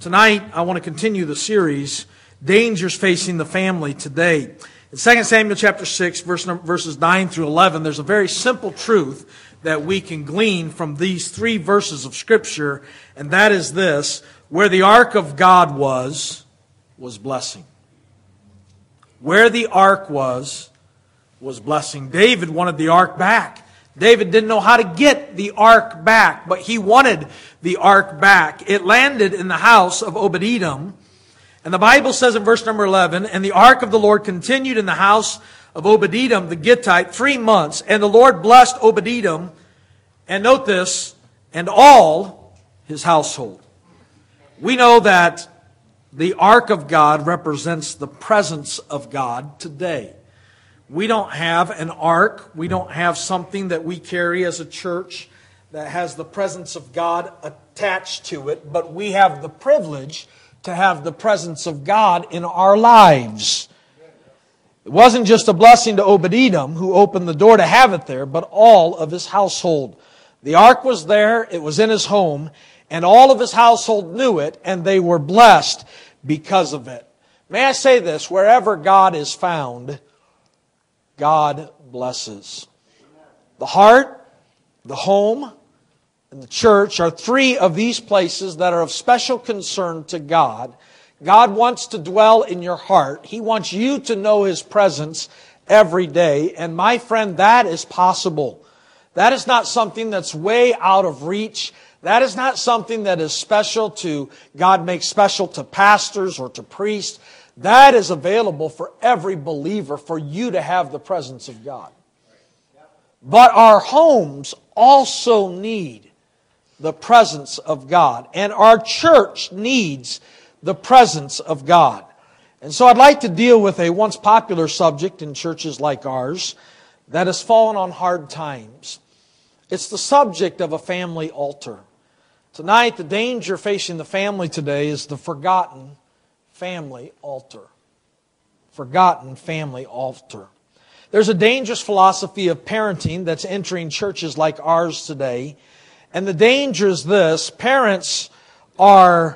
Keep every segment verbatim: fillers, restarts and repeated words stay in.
Tonight, I want to continue the series, Dangers Facing the Family Today. In Second Samuel chapter six, verse number, verses nine through eleven, there's a very simple truth that we can glean from these three verses of Scripture, and that is this: where the ark of God was, was blessing. Where the ark was, was blessing. David wanted the ark back. David didn't know how to get the ark back, but he wanted the ark back. It landed in the house of Obed-Edom. And the Bible says in verse number eleven, "And the ark of the Lord continued in the house of Obed-Edom the Gittite three months. And the Lord blessed Obed-Edom," and note this, "and all his household." We know that the ark of God represents the presence of God today. We don't have an ark. We don't have something that we carry as a church that has the presence of God attached to it, but we have the privilege to have the presence of God in our lives. It wasn't just a blessing to Obed-Edom, who opened the door to have it there, but all of his household. The ark was there, it was in his home, and all of his household knew it, and they were blessed because of it. May I say this, wherever God is found, God blesses. The heart, the home, and the church are three of these places that are of special concern to God. God wants to dwell in your heart. He wants you to know His presence every day. And my friend, that is possible. That is not something that's way out of reach. That is not something that is special to, God makes special to pastors or to priests. That is available for every believer, for you to have the presence of God. But our homes also need the presence of God. And our church needs the presence of God. And so I'd like to deal with a once popular subject in churches like ours that has fallen on hard times. It's the subject of a family altar. Tonight, the danger facing the family today is the forgotten family altar. Forgotten family altar. There's a dangerous philosophy of parenting that's entering churches like ours today. And the danger is this: parents are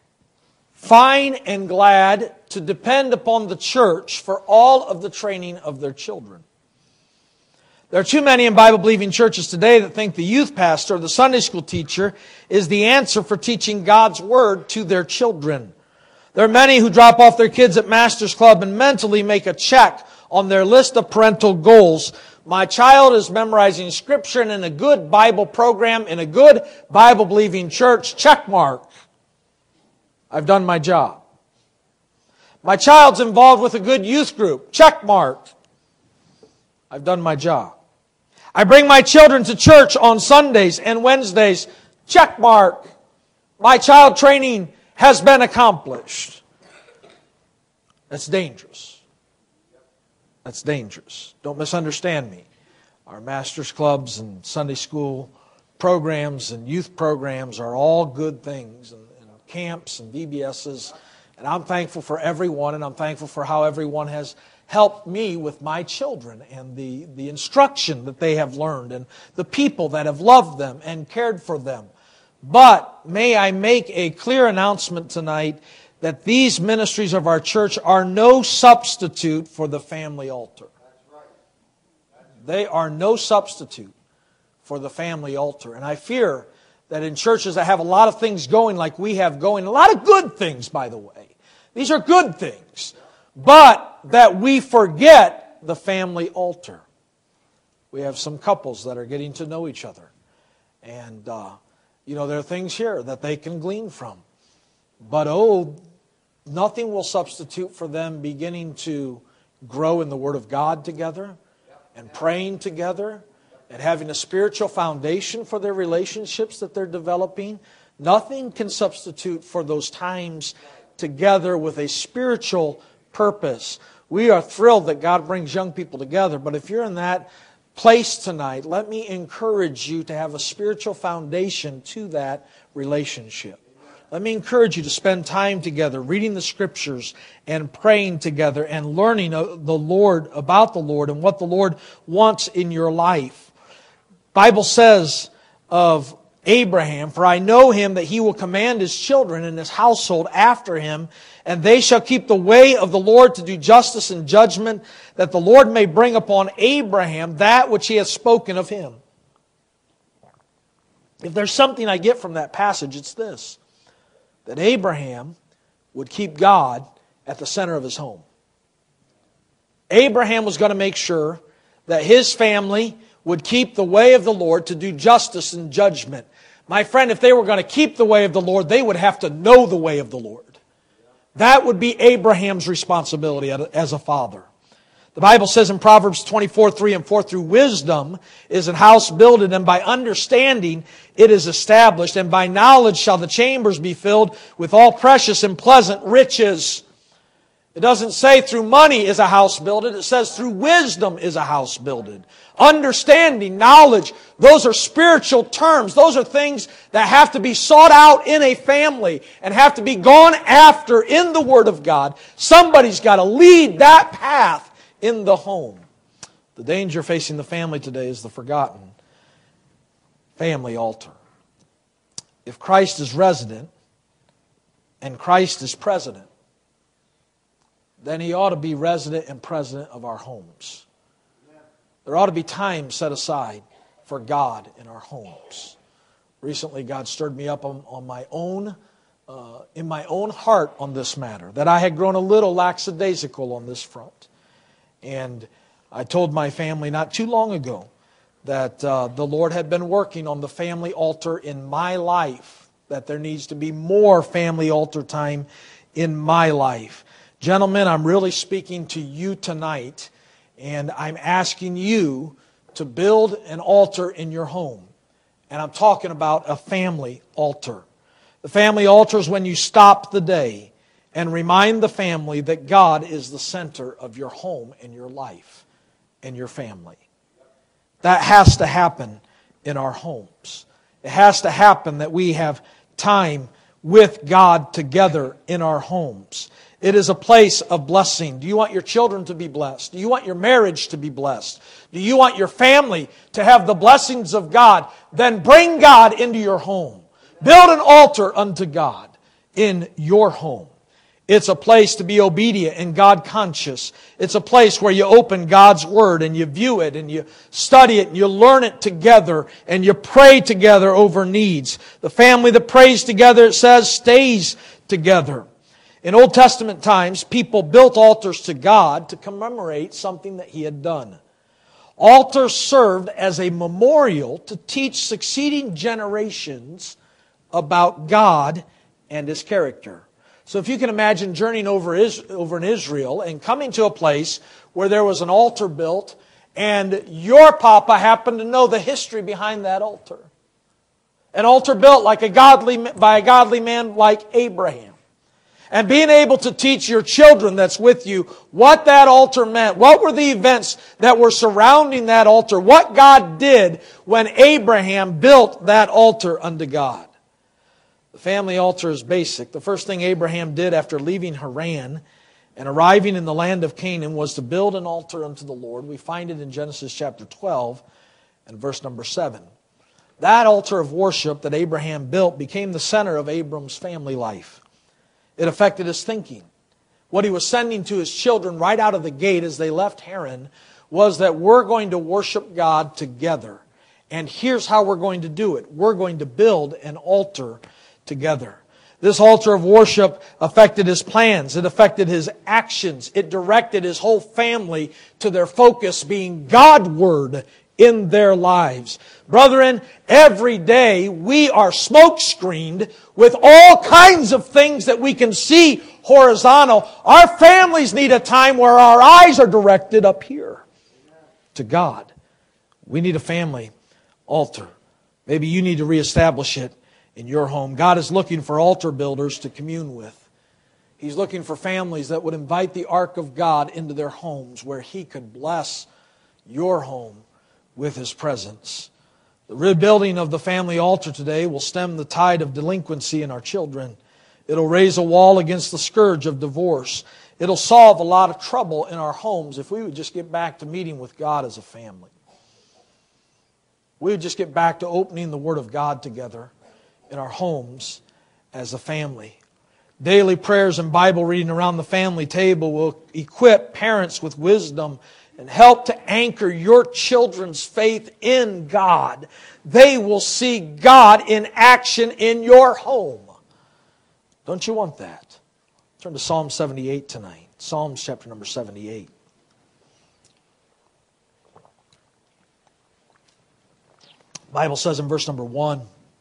fine and glad to depend upon the church for all of the training of their children. There are too many in Bible-believing churches today that think the youth pastor or the Sunday school teacher is the answer for teaching God's Word to their children. There are many who drop off their kids at Master's Club and mentally make a check on their list of parental goals. My child is memorizing Scripture and in a good Bible program, in a good Bible-believing church. Check mark. I've done my job. My child's involved with a good youth group. Check mark. I've done my job. I bring my children to church on Sundays and Wednesdays. Check mark. My child training has been accomplished. That's dangerous. That's dangerous. Don't misunderstand me. Our master's clubs and Sunday school programs and youth programs are all good things, and, and camps and V B S's. And I'm thankful for everyone, and I'm thankful for how everyone has helped me with my children and the, the instruction that they have learned and the people that have loved them and cared for them. But may I make a clear announcement tonight that these ministries of our church are no substitute for the family altar. They are no substitute for the family altar. And I fear that in churches that have a lot of things going like we have going, a lot of good things, by the way. These are good things. But that we forget the family altar. We have some couples that are getting to know each other. And, uh, you know, there are things here that they can glean from. But, oh, nothing will substitute for them beginning to grow in the Word of God together and praying together and having a spiritual foundation for their relationships that they're developing. Nothing can substitute for those times together with a spiritual purpose. We are thrilled that God brings young people together, but if you're in that place tonight, let me encourage you to have a spiritual foundation to that relationship. Let me encourage you to spend time together, reading the Scriptures and praying together and learning the Lord, about the Lord and what the Lord wants in your life. The Bible says of Abraham, for I know him that he will command his children and his household after him, and they shall keep the way of the Lord to do justice and judgment, that the Lord may bring upon Abraham that which he has spoken of him. If there's something I get from that passage, it's this: that Abraham would keep God at the center of his home. Abraham was going to make sure that his family would keep the way of the Lord to do justice and judgment. My friend, if they were going to keep the way of the Lord, they would have to know the way of the Lord. That would be Abraham's responsibility as a father. The Bible says in Proverbs twenty-four, three and four, through wisdom is an house builded, and by understanding it is established, and by knowledge shall the chambers be filled with all precious and pleasant riches. It doesn't say through money is a house builded. It says through wisdom is a house builded. Understanding, knowledge, those are spiritual terms. Those are things that have to be sought out in a family and have to be gone after in the Word of God. Somebody's got to lead that path in the home. The danger facing the family today is the forgotten family altar. If Christ is resident and Christ is president, then He ought to be resident and president of our homes. There ought to be time set aside for God in our homes. Recently, God stirred me up on, on my own, uh, in my own heart on this matter, that I had grown a little lackadaisical on this front. And I told my family not too long ago that uh, the Lord had been working on the family altar in my life, that there needs to be more family altar time in my life. Gentlemen, I'm really speaking to you tonight, and I'm asking you to build an altar in your home. And I'm talking about a family altar. The family altar is when you stop the day and remind the family that God is the center of your home and your life and your family. That has to happen in our homes. It has to happen that we have time with God together in our homes. It is a place of blessing. Do you want your children to be blessed? Do you want your marriage to be blessed? Do you want your family to have the blessings of God? Then bring God into your home. Build an altar unto God in your home. It's a place to be obedient and God conscious. It's a place where you open God's Word and you view it and you study it and you learn it together and you pray together over needs. The family that prays together, it says, stays together. In Old Testament times, people built altars to God to commemorate something that He had done. Altars served as a memorial to teach succeeding generations about God and His character. So if you can imagine journeying over, over in Israel and coming to a place where there was an altar built and your papa happened to know the history behind that altar. An altar built like a godly, by a godly man like Abraham. And being able to teach your children that's with you what that altar meant. What were the events that were surrounding that altar? What God did when Abraham built that altar unto God. The family altar is basic. The first thing Abraham did after leaving Haran and arriving in the land of Canaan was to build an altar unto the Lord. We find it in Genesis chapter twelve and verse number seven. That altar of worship that Abraham built became the center of Abram's family life. It affected his thinking. What he was sending to his children right out of the gate as they left Haran was that we're going to worship God together. And here's how we're going to do it. We're going to build an altar together. This altar of worship affected his plans. It affected his actions. It directed his whole family to their focus being Godward in their lives. Brethren, every day we are smoke screened with all kinds of things that we can see horizontal. Our families need a time where our eyes are directed up here to God. We need a family altar. Maybe you need to reestablish it in your home. God is looking for altar builders to commune with. He's looking for families that would invite the ark of God into their homes where He could bless your home with His presence. The rebuilding of the family altar today will stem the tide of delinquency in our children. It'll raise a wall against the scourge of divorce. It'll solve a lot of trouble in our homes if we would just get back to meeting with God as a family. we would just get back to opening the Word of God together in our homes as a family. Daily prayers and Bible reading around the family table will equip parents with wisdom and help to anchor your children's faith in God. They will see God in action in your home. Don't you want that? Turn to Psalm seventy-eight tonight. Psalms chapter number seventy-eight. The Bible says in verse number one,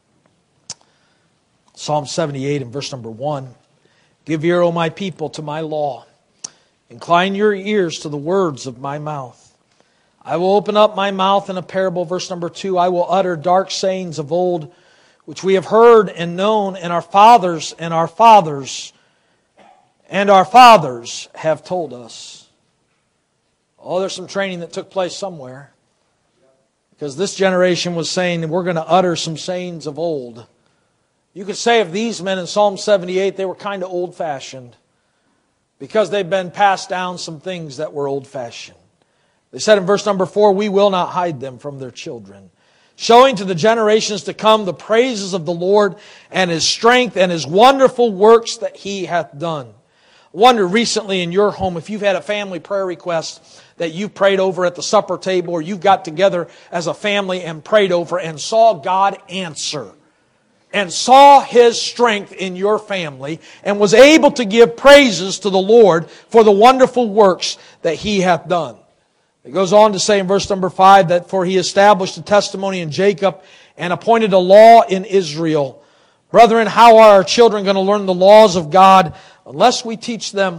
Psalm seventy-eight and verse number one, "Give ear, O my people, to my law. Incline your ears to the words of my mouth. I will open up my mouth in a parable." Verse number two, "I will utter dark sayings of old, which we have heard and known, and our fathers and our fathers and our fathers have told us." Oh, there's some training that took place somewhere. Because this generation was saying, we're going to utter some sayings of old. You could say of these men in Psalm seventy-eight, they were kind of old-fashioned. Because they've been passed down some things that were old-fashioned. They said in verse number four, "We will not hide them from their children, showing to the generations to come the praises of the Lord and His strength and His wonderful works that He hath done." I wonder recently in your home if you've had a family prayer request that you prayed over at the supper table, or you got together as a family and prayed over and saw God answer. And saw His strength in your family and was able to give praises to the Lord for the wonderful works that He hath done. It goes on to say in verse number five that, "For He established a testimony in Jacob and appointed a law in Israel." Brethren, how are our children going to learn the laws of God unless we teach them?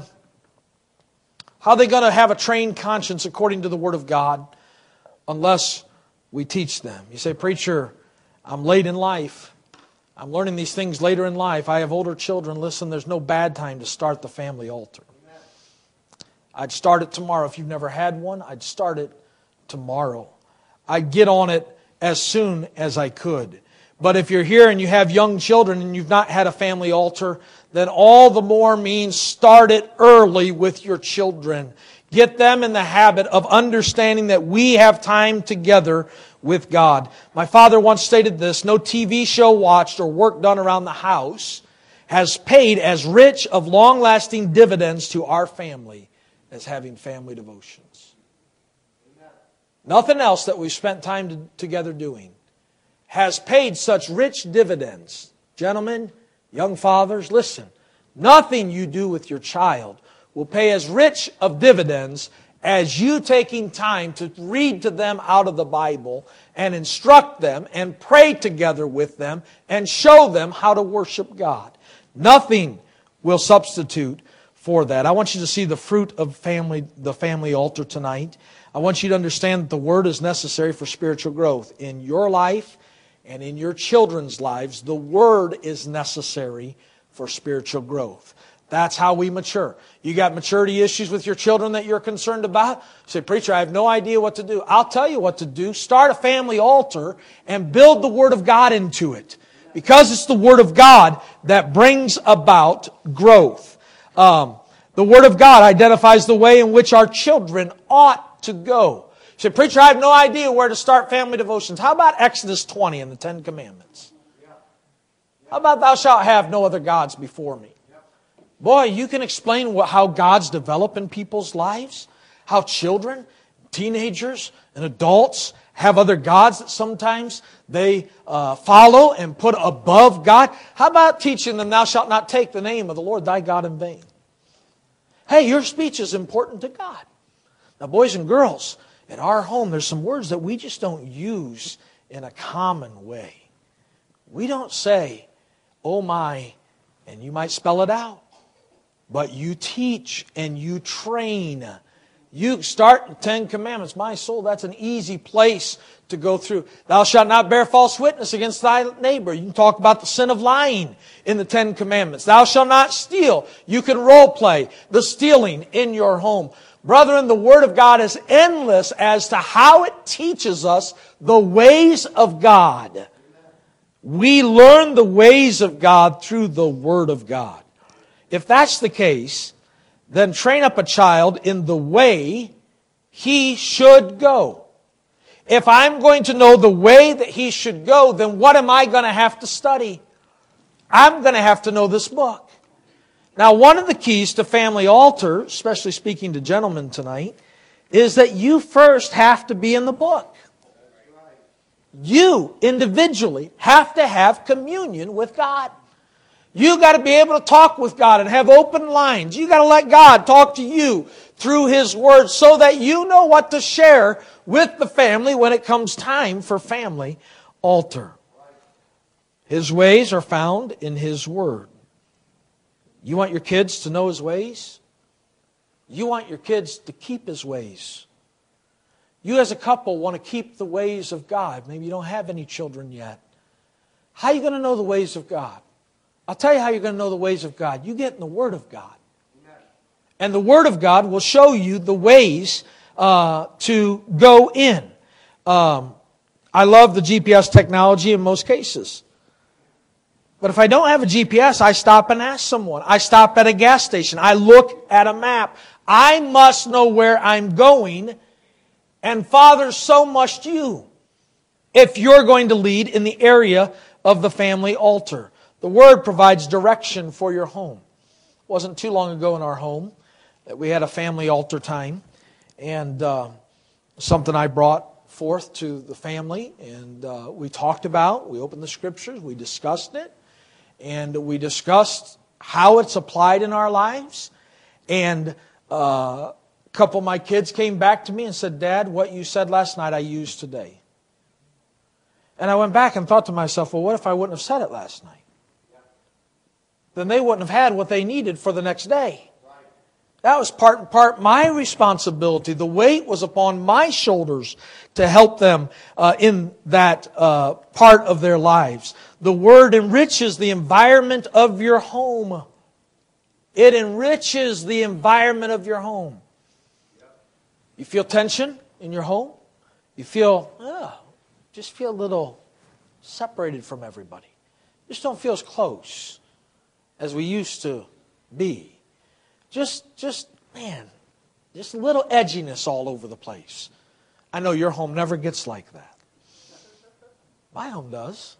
How are they going to have a trained conscience according to the Word of God unless we teach them? You say, "Preacher, I'm late in life. I'm learning these things later in life. I have older children." Listen, there's no bad time to start the family altar. I'd start it tomorrow. If you've never had one, I'd start it tomorrow. I'd get on it as soon as I could. But if you're here and you have young children and you've not had a family altar, then all the more means start it early with your children. Get them in the habit of understanding that we have time together with God. My father once stated this: "No T V show watched or work done around the house has paid as rich of long-lasting dividends to our family as having family devotions." Amen. Nothing else that we've spent time to, together doing has paid such rich dividends. Gentlemen, young fathers, listen. Nothing you do with your child will pay as rich of dividends as you taking time to read to them out of the Bible and instruct them and pray together with them and show them how to worship God. Nothing will substitute for that. I want you to see the fruit of family, the family altar tonight. I want you to understand that the Word is necessary for spiritual growth. In your life and in your children's lives, the Word is necessary for spiritual growth. That's how we mature. You got maturity issues with your children that you're concerned about? You say, "Preacher, I have no idea what to do." I'll tell you what to do. Start a family altar and build the Word of God into it. Because it's the Word of God that brings about growth. Um, the Word of God identifies the way in which our children ought to go. You say, "Preacher, I have no idea where to start family devotions." How about Exodus twenty and the Ten Commandments? How about "Thou shalt have no other gods before me"? Boy, you can explain what, how God's develop in people's lives. How children, teenagers, and adults have other gods that sometimes they uh, follow and put above God. How about teaching them, "Thou shalt not take the name of the Lord thy God in vain"? Hey, your speech is important to God. Now, boys and girls, in our home, there's some words that we just don't use in a common way. We don't say, "Oh my," and you might spell it out. But you teach and you train. You start the Ten Commandments. My soul, that's an easy place to go through. "Thou shalt not bear false witness against thy neighbor." You can talk about the sin of lying in the Ten Commandments. "Thou shalt not steal." You can role play the stealing in your home. Brethren, the Word of God is endless as to how it teaches us the ways of God. We learn the ways of God through the Word of God. If that's the case, then train up a child in the way he should go. If I'm going to know the way that he should go, then what am I going to have to study? I'm going to have to know this book. Now, one of the keys to family altar, especially speaking to gentlemen tonight, is that you first have to be in the book. You, individually, have to have communion with God. You got to be able to talk with God and have open lines. You got to let God talk to you through His Word so that you know what to share with the family when it comes time for family altar. His ways are found in His Word. You want your kids to know His ways? You want your kids to keep His ways. You as a couple want to keep the ways of God. Maybe you don't have any children yet. How are you going to know the ways of God? I'll tell you how you're going to know the ways of God. You get in the Word of God. And the Word of God will show you the ways uh, to go in. Um, I love the G P S technology in most cases. But if I don't have a G P S, I stop and ask someone. I stop at a gas station. I look at a map. I must know where I'm going. And Father, so must you, if you're going to lead in the area of the family altar. The Word provides direction for your home. It wasn't too long ago in our home that we had a family altar time. And uh, something I brought forth to the family. And uh, we talked about, we opened the Scriptures, we discussed it. And we discussed how it's applied in our lives. And uh, a couple of my kids came back to me and said, Dad, what you said last night I used today. And I went back and thought to myself, well, what if I wouldn't have said it last night? Then they wouldn't have had what they needed for the next day. That was part and part my responsibility. The weight was upon my shoulders to help them uh, in that uh, part of their lives. The Word enriches the environment of your home. It enriches the environment of your home. You feel tension in your home? You feel, oh, just feel a little separated from everybody. Just don't feel as close as we used to be. Just, just, man, just a little edginess all over the place. I know your home never gets like that. My home does.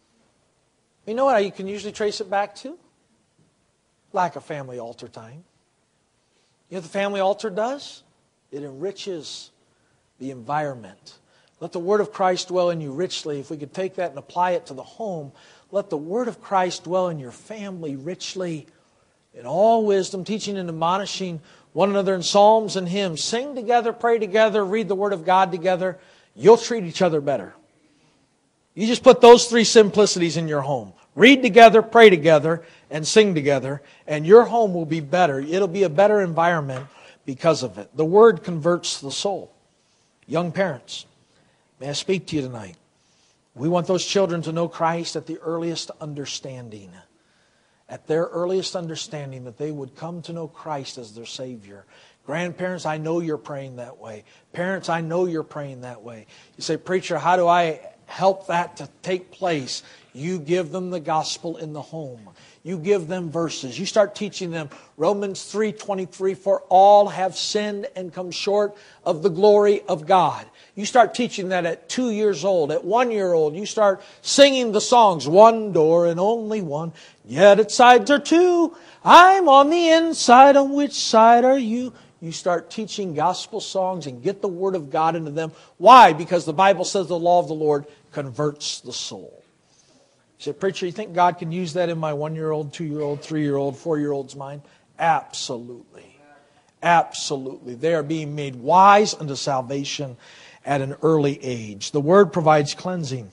You know what you can usually trace it back to? Lack of family altar time. You know what the family altar does? It enriches the environment. Let the Word of Christ dwell in you richly. If we could take that and apply it to the home, let the Word of Christ dwell in your family richly. In all wisdom, teaching and admonishing one another in psalms and hymns. Sing together, pray together, read the Word of God together. You'll treat each other better. You just put those three simplicities in your home. Read together, pray together, and sing together, and your home will be better. It'll be a better environment because of it. The Word converts the soul. Young parents, may I speak to you tonight? We want those children to know Christ at the earliest understanding. At their earliest understanding, that they would come to know Christ as their Savior. Grandparents, I know you're praying that way. Parents, I know you're praying that way. You say, preacher, how do I help that to take place? You give them the gospel in the home. You give them verses. You start teaching them Romans three twenty-three, for all have sinned and come short of the glory of God. You start teaching that at two years old. At one year old, you start singing the songs, one door and only one, yet its sides are two. I'm on the inside, on which side are you? You start teaching gospel songs and get the Word of God into them. Why? Because the Bible says the law of the Lord converts the soul. You say, preacher, you think God can use that in my one-year-old, two-year-old, three-year-old, four-year-old's mind? Absolutely. Absolutely. They are being made wise unto salvation at an early age. The Word provides cleansing.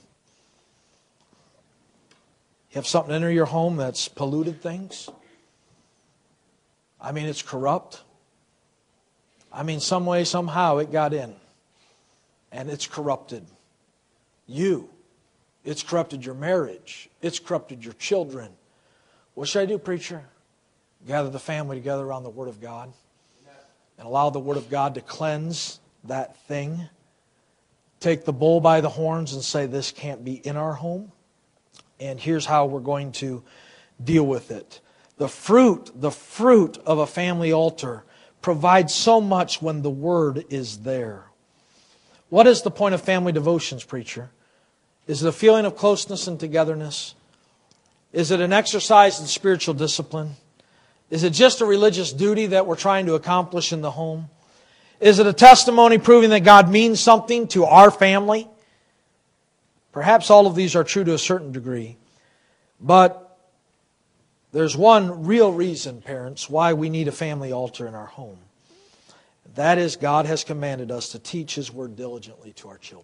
You have something enter your home that's polluted things. I mean, it's corrupt. I mean, some way, somehow it got in. And it's corrupted you. It's corrupted your marriage. It's corrupted your children. What should I do, preacher? Gather the family together around the Word of God. And allow the Word of God to cleanse that thing. Take the bull by the horns and say, this can't be in our home. And here's how we're going to deal with it. The fruit, the fruit of a family altar provides so much when the Word is there. What is the point of family devotions, preacher? Is it a feeling of closeness and togetherness? Is it an exercise in spiritual discipline? Is it just a religious duty that we're trying to accomplish in the home? Is it a testimony proving that God means something to our family? Perhaps all of these are true to a certain degree. But there's one real reason, parents, why we need a family altar in our home. That is, God has commanded us to teach His Word diligently to our children.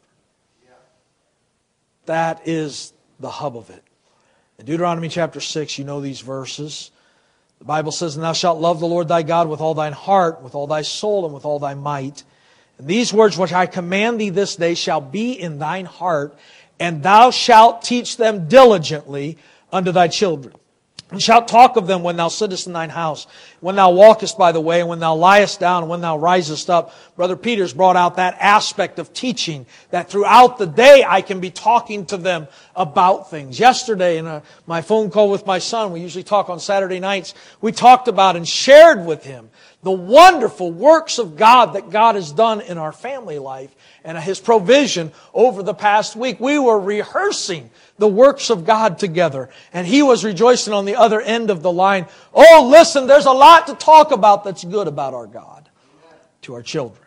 That is the hub of it. In Deuteronomy chapter six, you know these verses. The Bible says, "And thou shalt love the Lord thy God with all thine heart, with all thy soul, and with all thy might. And these words which I command thee this day shall be in thine heart, and thou shalt teach them diligently unto thy children. And shalt talk of them when thou sittest in thine house, when thou walkest by the way, and when thou liest down, and when thou risest up." Brother Peter's brought out that aspect of teaching, that throughout the day I can be talking to them about things. Yesterday in a, my phone call with my son, we usually talk on Saturday nights, we talked about and shared with him the wonderful works of God that God has done in our family life and His provision over the past week. We were rehearsing the works of God together, and he was rejoicing on the other end of the line. Oh, listen, there's a lot to talk about that's good about our God to our children.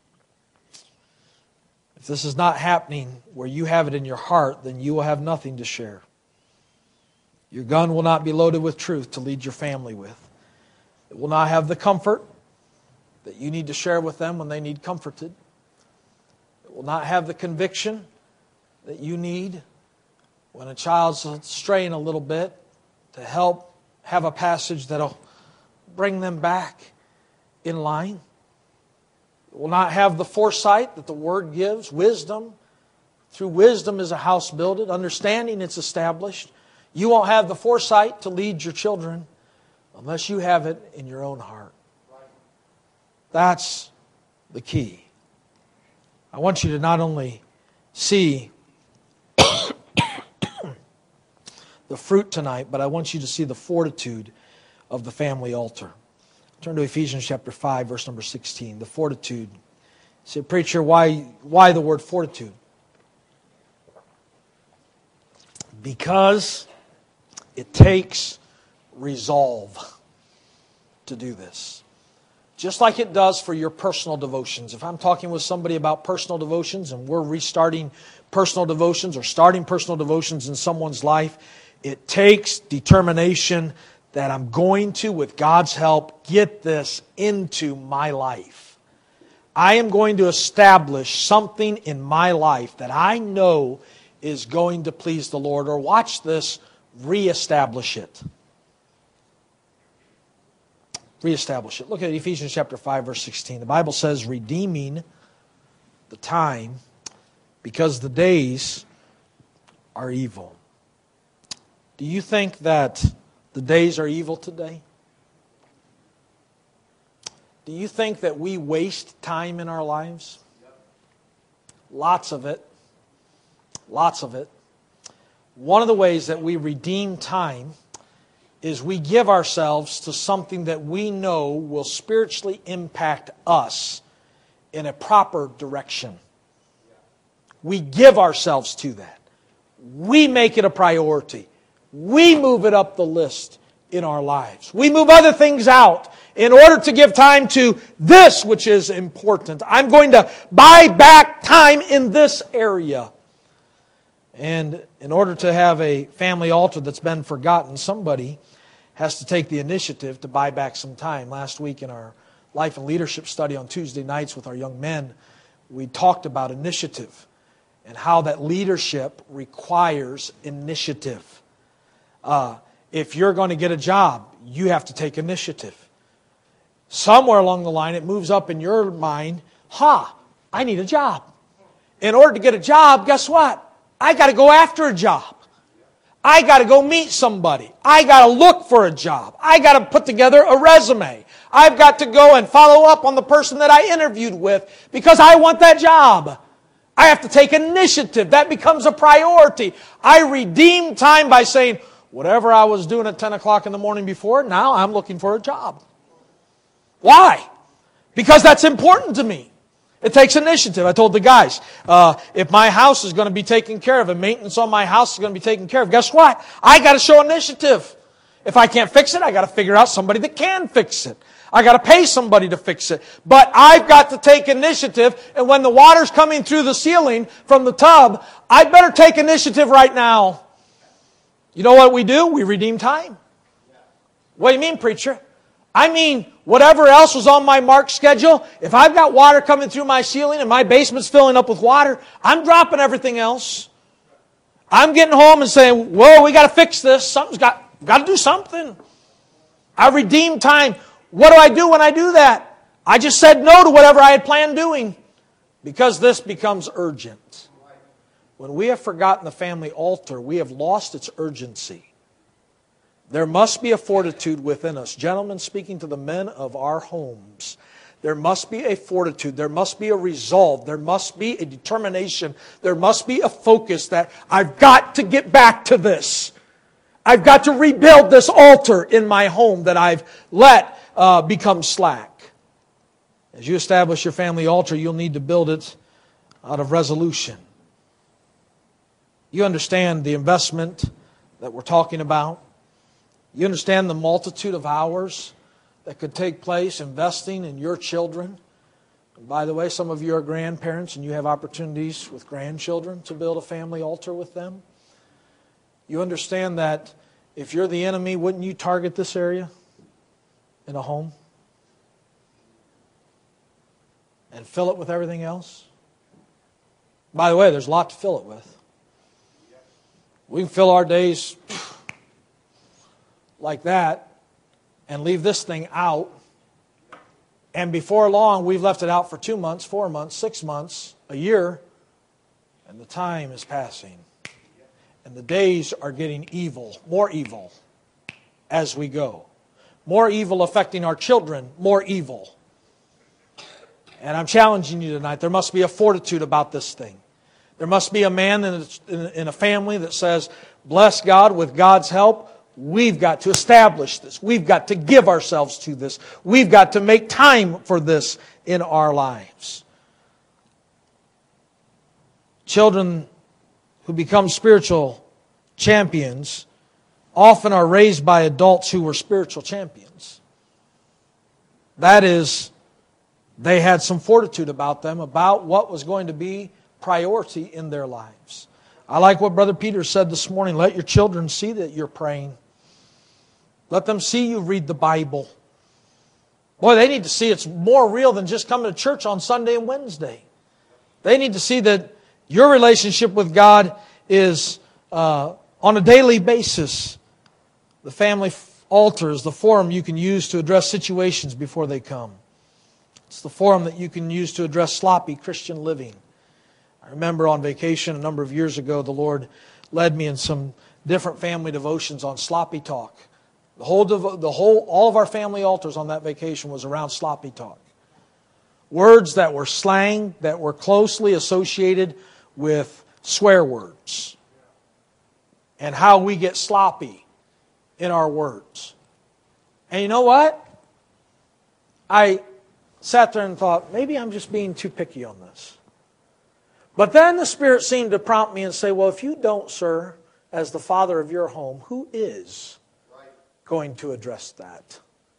If this is not happening where you have it in your heart, then you will have nothing to share. Your gun will not be loaded with truth to lead your family with. It will not have the comfort that you need to share with them when they need comforted. It will not have the conviction that you need when a child's straying a little bit to help have a passage that'll bring them back in line. It will not have the foresight that the Word gives, wisdom. Through wisdom is a house builded, understanding it's established. You won't have the foresight to lead your children unless you have it in your own heart. That's the key. I want you to not only see the fruit tonight, but I want you to see the fortitude of the family altar. Turn to Ephesians chapter five, verse number sixteen. The fortitude. You say, preacher, why, why the word fortitude? Because it takes resolve to do this. Just like it does for your personal devotions. If I'm talking with somebody about personal devotions and we're restarting personal devotions or starting personal devotions in someone's life, it takes determination that I'm going to, with God's help, get this into my life. I am going to establish something in my life that I know is going to please the Lord. Or watch this, reestablish it. Reestablish it. Look at Ephesians chapter five, verse sixteen. The Bible says, redeeming the time because the days are evil. Do you think that the days are evil today? Do you think that we waste time in our lives? Lots of it. Lots of it. One of the ways that we redeem time is we give ourselves to something that we know will spiritually impact us in a proper direction. We give ourselves to that. We make it a priority. We move it up the list in our lives. We move other things out in order to give time to this which is important. I'm going to buy back time in this area. And in order to have a family altar that's been forgotten, somebody has to take the initiative to buy back some time. Last week in our life and leadership study on Tuesday nights with our young men, we talked about initiative and how that leadership requires initiative. Uh, if you're going to get a job, you have to take initiative. Somewhere along the line, it moves up in your mind, ha, I need a job. In order to get a job, guess what? I got to go after a job. I got to go meet somebody. I got to look for a job. I got to put together a resume. I've got to go and follow up on the person that I interviewed with because I want that job. I have to take initiative. That becomes a priority. I redeem time by saying, whatever I was doing at ten o'clock in the morning before, now I'm looking for a job. Why? Because that's important to me. It takes initiative. I told the guys, uh, if my house is going to be taken care of and maintenance on my house is going to be taken care of, guess what? I got to show initiative. If I can't fix it, I got to figure out somebody that can fix it. I got to pay somebody to fix it. But I've got to take initiative, and when the water's coming through the ceiling from the tub, I better take initiative right now. You know what we do? We redeem time. What do you mean, preacher? I mean, whatever else was on my marked schedule, if I've got water coming through my ceiling and my basement's filling up with water, I'm dropping everything else. I'm getting home and saying, whoa, we got to fix this. Something's got, got to do something. I redeem time. What do I do when I do that? I just said no to whatever I had planned doing because this becomes urgent. When we have forgotten the family altar, we have lost its urgency. There must be a fortitude within us. Gentlemen, speaking to the men of our homes, there must be a fortitude. There must be a resolve. There must be a determination. There must be a focus that I've got to get back to this. I've got to rebuild this altar in my home that I've let uh, become slack. As you establish your family altar, you'll need to build it out of resolution. You understand the investment that we're talking about. You understand the multitude of hours that could take place investing in your children. And by the way, some of you are grandparents and you have opportunities with grandchildren to build a family altar with them. You understand that if you're the enemy, wouldn't you target this area in a home? And fill it with everything else? By the way, there's a lot to fill it with. We can fill our days like that and leave this thing out. And before long, we've left it out for two months, four months, six months, a year. And the time is passing. And the days are getting evil, more evil as we go. More evil affecting our children, more evil. And I'm challenging you tonight. There must be a fortitude about this thing. There must be a man in a family that says, bless God, with God's help, we've got to establish this. We've got to give ourselves to this. We've got to make time for this in our lives. Children who become spiritual champions often are raised by adults who were spiritual champions. That is, they had some fortitude about them, about what was going to be priority in their lives. I like what Brother Peter said this morning. Let your children see that you're praying. Let them see you read the Bible. Boy, they need to see it's more real than just coming to church on Sunday and Wednesday. They need to see that your relationship with God is uh, on a daily basis. The family altar is the forum you can use to address situations before they come. It's the forum that you can use to address sloppy Christian living. I remember on vacation a number of years ago, the Lord led me in some different family devotions on sloppy talk. The whole, the whole, all of our family altars on that vacation was around sloppy talk. Words that were slang, that were closely associated with swear words. And how we get sloppy in our words. And you know what? I sat there and thought, maybe I'm just being too picky on this. But then the Spirit seemed to prompt me and say, well, if you don't, sir, as the father of your home, who is going to address that?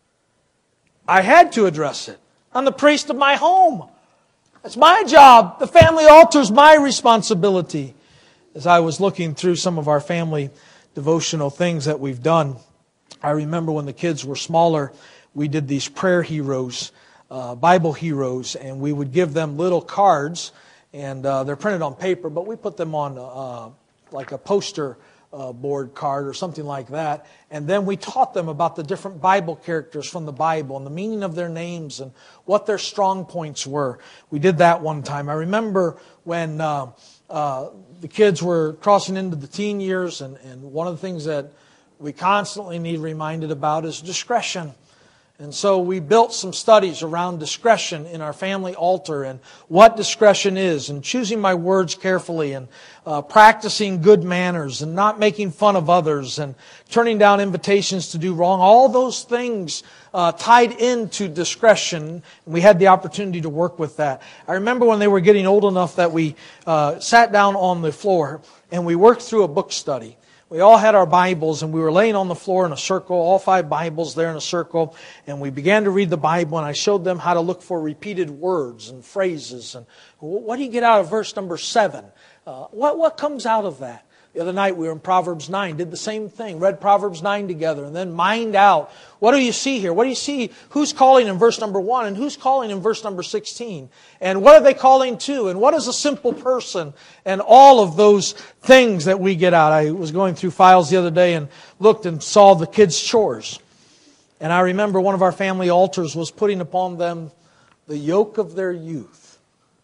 I had to address it. I'm the priest of my home. It's my job. The family altar is my responsibility. As I was looking through some of our family devotional things that we've done, I remember when the kids were smaller, we did these prayer heroes, uh, Bible heroes, and we would give them little cards. And uh, they're printed on paper, but we put them on uh, like a poster uh, board card or something like that. And then we taught them about the different Bible characters from the Bible and the meaning of their names and what their strong points were. We did that one time. I remember when uh, uh, the kids were crossing into the teen years, and, and one of the things that we constantly need reminded about is discretion. And so we built some studies around discretion in our family altar and what discretion is, and choosing my words carefully, and uh, practicing good manners, and not making fun of others, and turning down invitations to do wrong. All those things uh, tied into discretion. We had the opportunity to work with that. I remember when they were getting old enough that we uh, sat down on the floor and we worked through a book study. We all had our Bibles, and we were laying on the floor in a circle, all five Bibles there in a circle, and we began to read the Bible, and I showed them how to look for repeated words and phrases. And what do you get out of verse number seven? Uh, what, what comes out of that? The other night we were in Proverbs nine, did the same thing, read Proverbs nine together, and then mined out, what do you see here? What do you see? Who's calling in verse number one, and who's calling in verse number sixteen? And what are they calling to? And what is a simple person? And all of those things that we get out. I was going through files the other day and looked and saw the kids' chores. And I remember one of our family altars was putting upon them the yoke of their youth.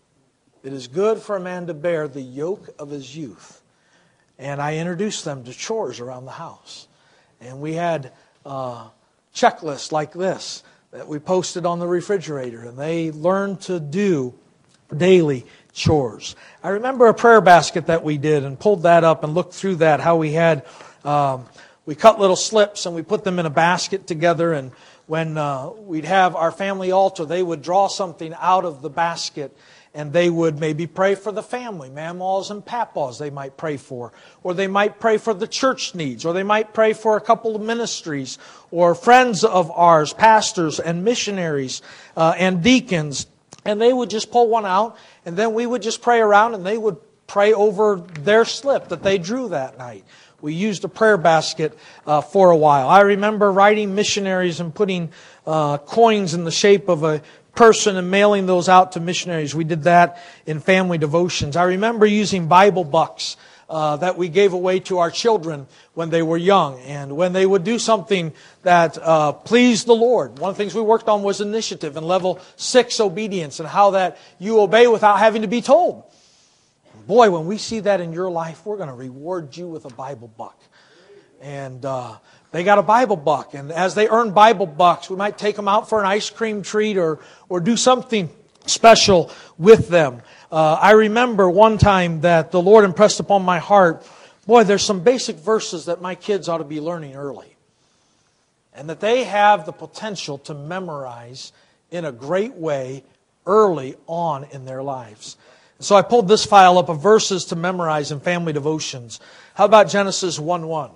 It is good for a man to bear the yoke of his youth. And I introduced them to chores around the house. And we had uh, checklists like this that we posted on the refrigerator. And they learned to do daily chores. I remember a prayer basket that we did, and pulled that up and looked through that, how we had, um, we cut little slips and we put them in a basket together. And when uh, we'd have our family altar, they would draw something out of the basket. And they would maybe pray for the family, mamaws and papaws they might pray for. Or they might pray for the church needs. Or they might pray for a couple of ministries. Or friends of ours, pastors and missionaries uh, and deacons. And they would just pull one out. And then we would just pray around, and they would pray over their slip that they drew that night. We used a prayer basket uh, for a while. I remember writing missionaries and putting uh, coins in the shape of a person and mailing those out to missionaries. We did that in family devotions. I remember using Bible bucks uh, that we gave away to our children when they were young. And when they would do something that uh, pleased the Lord. One of the things we worked on was initiative and level six obedience, and how that you obey without having to be told. Boy, when we see that in your life, we're going to reward you with a Bible buck. And uh, they got a Bible buck. And as they earn Bible bucks, we might take them out for an ice cream treat, or, or do something special with them. Uh, I remember one time that the Lord impressed upon my heart, boy, there's some basic verses that my kids ought to be learning early. And that they have the potential to memorize in a great way early on in their lives. So I pulled this file up of verses to memorize in family devotions. How about Genesis one one?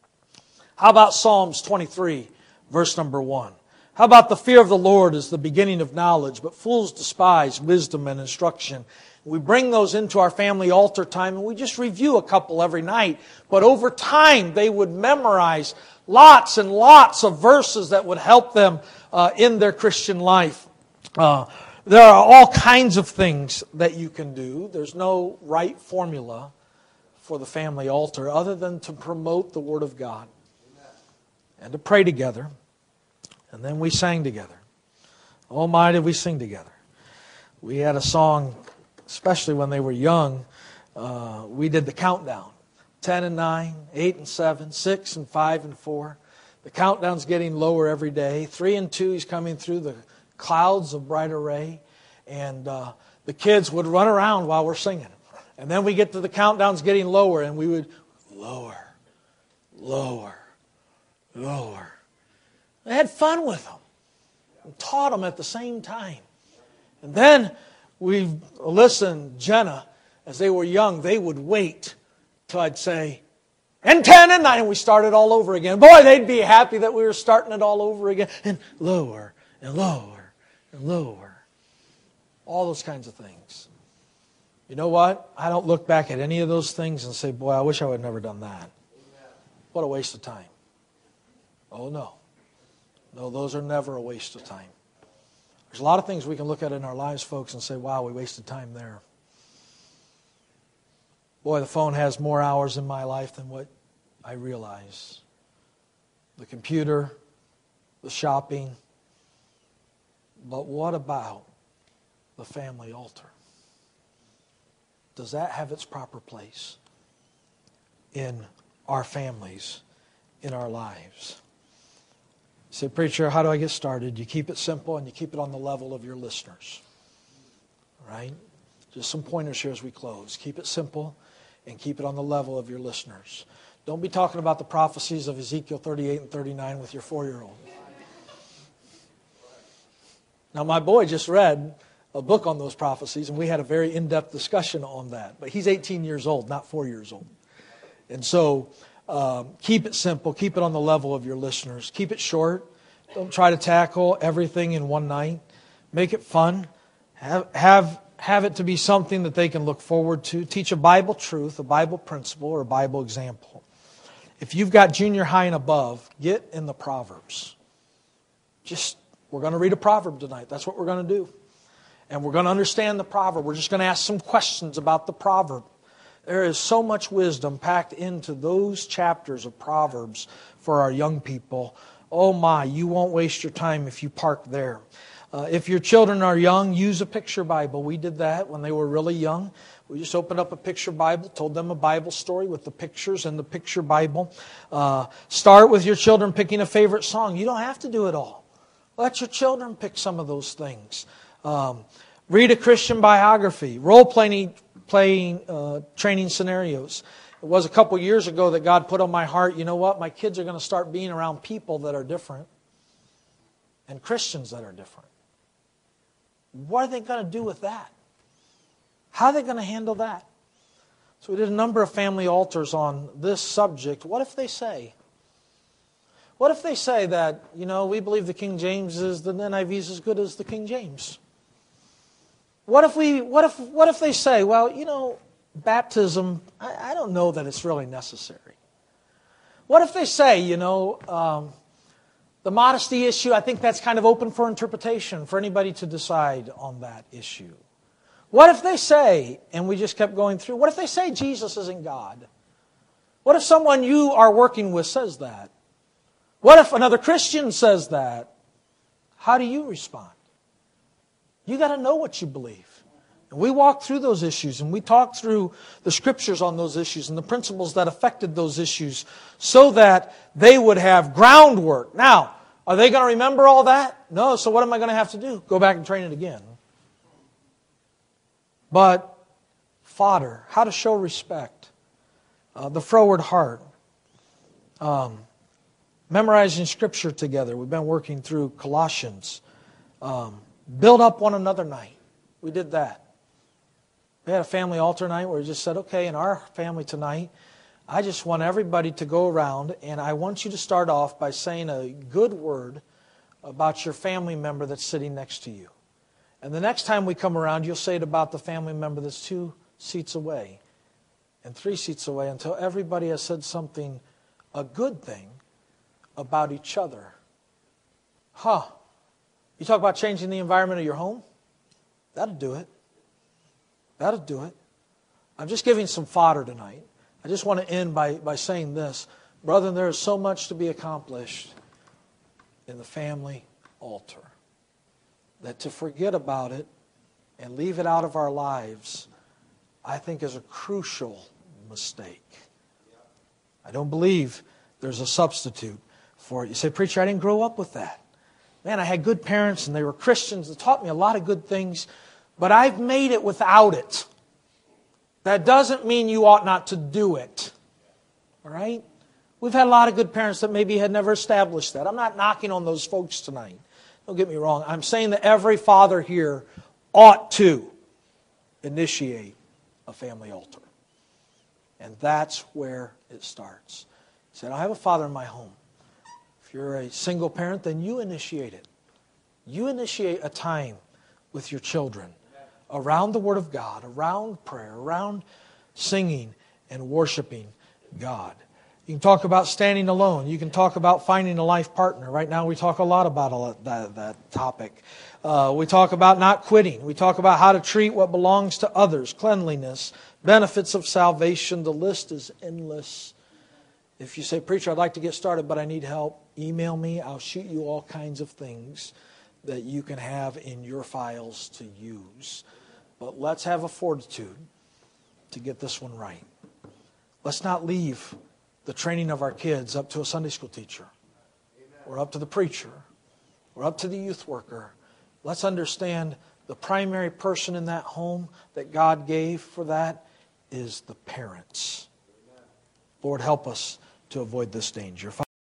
How about Psalms twenty-three, verse number one? How about the fear of the Lord is the beginning of knowledge, but fools despise wisdom and instruction? We bring those into our family altar time, and we just review a couple every night. But over time, they would memorize lots and lots of verses that would help them uh, in their Christian life. Uh, there are all kinds of things that you can do. There's no right formula for the family altar other than to promote the Word of God and to pray together. And then we sang together. Oh my, did we sing together. We had a song, especially when they were young, uh, we did the countdown. Ten and nine, eight and seven, six and five and four. The countdown's getting lower every day. Three and two, he's coming through the clouds of bright array. And uh, the kids would run around while we're singing. And then we get to the countdown's getting lower, and we would lower, lower, lower. I had fun with them and taught them at the same time. And then we listened, Jenna, as they were young, they would wait till I'd say, and ten and nine, and we started all over again. Boy, they'd be happy that we were starting it all over again. And lower, and lower, and lower. All those kinds of things. You know what? I don't look back at any of those things and say, boy, I wish I would have never done that. What a waste of time. Oh, no. No, those are never a waste of time. There's a lot of things we can look at in our lives, folks, and say, wow, we wasted time there. Boy, the phone has more hours in my life than what I realize. The computer, the shopping. But what about the family altar? Does that have its proper place in our families, in our lives? say, preacher, how do I get started? You keep it simple and you keep it on the level of your listeners. All right? Just some pointers here as we close. Keep it simple and keep it on the level of your listeners. Don't be talking about the prophecies of Ezekiel thirty-eight and thirty-nine with your four-year-old. Now, my boy just read a book on those prophecies, and we had a very in-depth discussion on that. But he's eighteen years old, not four years old. And so um, keep it simple. Keep it on the level of your listeners. Keep it short. Don't try to tackle everything in one night. Make it fun. Have, have, have it to be something that they can look forward to. Teach a Bible truth, a Bible principle, or a Bible example. If you've got junior high and above, get in the Proverbs. Just, we're going to read a proverb tonight. That's what we're going to do. And we're going to understand the proverb. We're just going to ask some questions about the proverb. There is so much wisdom packed into those chapters of Proverbs for our young people. Oh my, you won't waste your time if you park there. Uh, if your children are young, use a picture Bible. We did that when they were really young. We just opened up a picture Bible, told them a Bible story with the pictures in the picture Bible. Uh, start with your children picking a favorite song. You don't have to do it all. Let your children pick some of those things. Um, read a Christian biography. Role-playing playing, uh, training scenarios. It was a couple years ago that God put on my heart, you know what? My kids are going to start being around people that are different and Christians that are different. What are they going to do with that? How are they going to handle that? So we did a number of family altars on this subject. What if they say, what if they say that, you know, we believe the King James is, the N I V is as good as the King James? What if we, what if, what if they say, well, you know, baptism, I, I don't know that it's really necessary. What if they say, you know, um, the modesty issue, I think that's kind of open for interpretation for anybody to decide on that issue. What if they say, and we just kept going through, what if they say Jesus isn't God? What if someone you are working with says that? What if another Christian says that? How do you respond? You got to know what you believe. And we walked through those issues and we talked through the scriptures on those issues and the principles that affected those issues so that they would have groundwork. Now, are they going to remember all that? No, so what am I going to have to do? Go back and train it again. But fodder, how to show respect, uh, the froward heart, um, memorizing Scripture together. We've been working through Colossians. Um, build up one another night. We did that. We had a family altar night where we just said, okay, in our family tonight, I just want everybody to go around and I want you to start off by saying a good word about your family member that's sitting next to you. And the next time we come around, you'll say it about the family member that's two seats away and three seats away until everybody has said something, a good thing, about each other. Huh. You talk about changing the environment of your home? That'll do it. That'll do it. I'm just giving some fodder tonight. I just want to end by, by saying this. Brethren, there is so much to be accomplished in the family altar that to forget about it and leave it out of our lives, I think is a crucial mistake. I don't believe there's a substitute for it. You say, preacher, I didn't grow up with that. Man, I had good parents and they were Christians. They taught me a lot of good things, but I've made it without it. That doesn't mean you ought not to do it. All right? We've had a lot of good parents that maybe had never established that. I'm not knocking on those folks tonight. Don't get me wrong. I'm saying that every father here ought to initiate a family altar. And that's where it starts. He said, I have a father in my home. If you're a single parent, then you initiate it. You initiate a time with your children around the Word of God, around prayer, around singing and worshiping God. You can talk about standing alone. You can talk about finding a life partner. Right now we talk a lot about that, that topic. Uh, we talk about not quitting. We talk about how to treat what belongs to others, cleanliness, benefits of salvation. The list is endless. If you say, preacher, I'd like to get started, but I need help, email me. I'll shoot you all kinds of things that you can have in your files to use. But let's have a fortitude to get this one right. Let's not leave the training of our kids up to a Sunday school teacher or up to the preacher, or up to the youth worker. Let's understand the primary person in that home that God gave for that is the parents. Lord, help us to avoid this danger.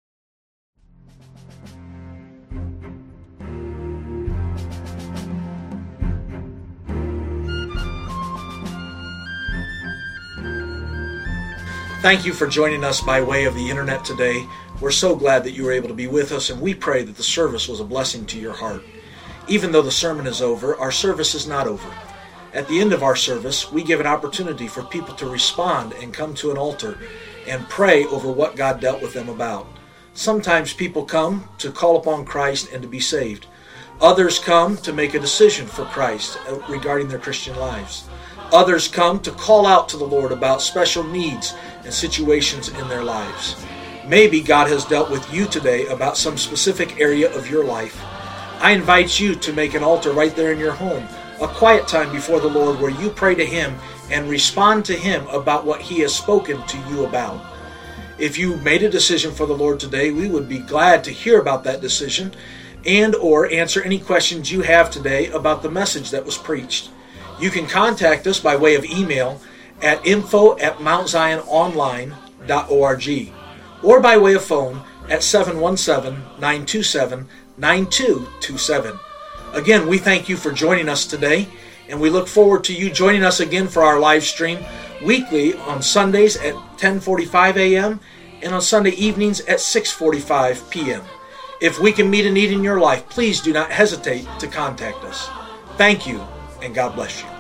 Thank you for joining us by way of the internet today. We're so glad that you were able to be with us, and we pray that the service was a blessing to your heart. Even though the sermon is over, our service is not over. At the end of our service, we give an opportunity for people to respond and come to an altar and pray over what God dealt with them about. Sometimes people come to call upon Christ and to be saved. Others come to make a decision for Christ regarding their Christian lives. Others come to call out to the Lord about special needs and situations in their lives. Maybe God has dealt with you today about some specific area of your life. I invite you to make an altar right there in your home, a quiet time before the Lord where you pray to Him and respond to Him about what He has spoken to you about. If you made a decision for the Lord today, we would be glad to hear about that decision and or answer any questions you have today about the message that was preached. You can contact us by way of email at info at mount zion online dot org or by way of phone at seven one seven, nine two seven, nine two two seven. Again, we thank you for joining us today, and we look forward to you joining us again for our live stream weekly on Sundays at ten forty-five a.m. and on Sunday evenings at six forty-five p.m. If we can meet a need in your life, please do not hesitate to contact us. Thank you, and God bless you.